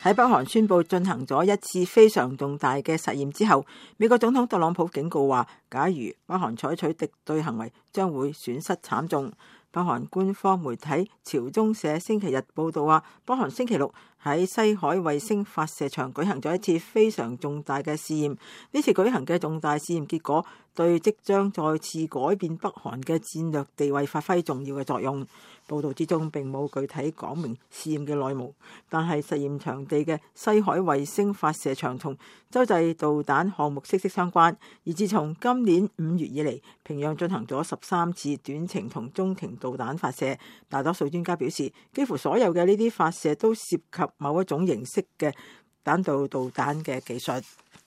喺北韓宣布進行咗一次非常重大嘅實驗之後，美國總統特朗普警告話，假如北韓採取敵對行為，將會損失慘重。北韓官方媒體朝中社星期日報道話，北韓星期六喺西海衛星發射場舉行咗一次非常重大嘅試驗。呢次舉行嘅重大試驗結果，對即將再次改變北韓嘅戰略地位發揮重要嘅作用。報道之中並冇具體講明試驗嘅內幕，但係實驗場地嘅西海衛星發射場同洲際導彈項目息息相關。而自從今年5月以嚟，平壤進行咗13次短程同中程導彈發射。大多數專家表示，幾乎所有嘅呢啲發射都涉及某一種形式嘅彈道導彈嘅技術。